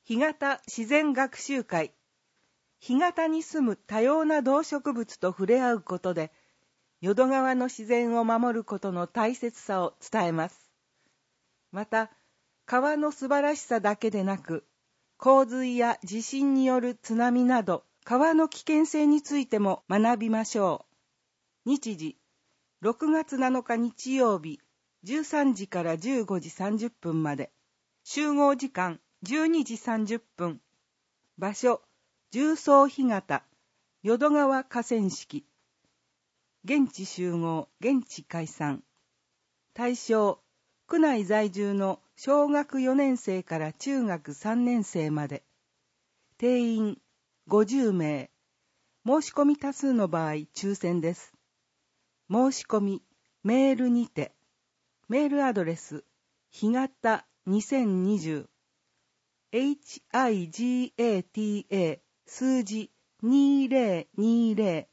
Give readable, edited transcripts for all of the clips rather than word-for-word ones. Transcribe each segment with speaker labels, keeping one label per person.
Speaker 1: 干潟自然学習会。干潟に住む多様な動植物と触れ合うことで、淀川の自然を守ることの大切さを伝えます。また、川の素晴らしさだけでなく、洪水や地震による津波など、川の危険性についても学びましょう。日時、6月7日日曜日、13時から15時30分まで。集合時間、12時30分。場所、重曹干潟、淀川河川敷。現地集合、現地解散。対象、区内在住の小学4年生から中学3年生まで。定員50名。申し込み多数の場合、抽選です。申し込み、メールにて。メールアドレス、干潟2020 higata 数字2020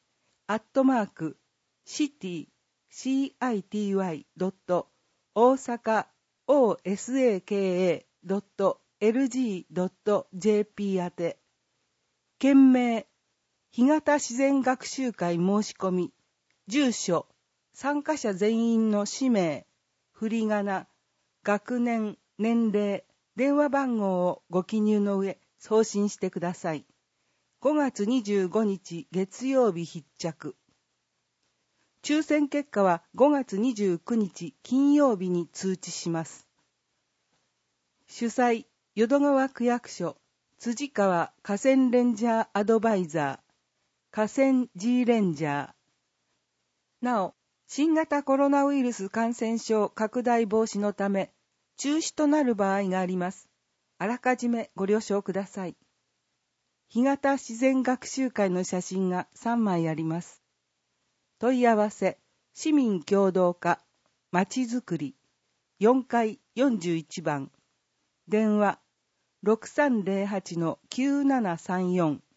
Speaker 1: city.osaka.osaka.lg.jp 宛て。件名、干潟自然学習会申し込み、住所、参加者全員の氏名、振り仮名、学年、年齢、電話番号をご記入の上、送信してください。5月25日月曜日必着。抽選結果は5月29日金曜日に通知します。主催、淀川区役所、辻川河川レンジャーアドバイザー、河川 G レンジャー。なお、新型コロナウイルス感染症拡大防止のため、中止となる場合があります。あらかじめご了承ください。干潟自然学習会の写真が3枚あります。問い合わせ、市民協働課、まちづくり、4階41番。電話、6308-9734。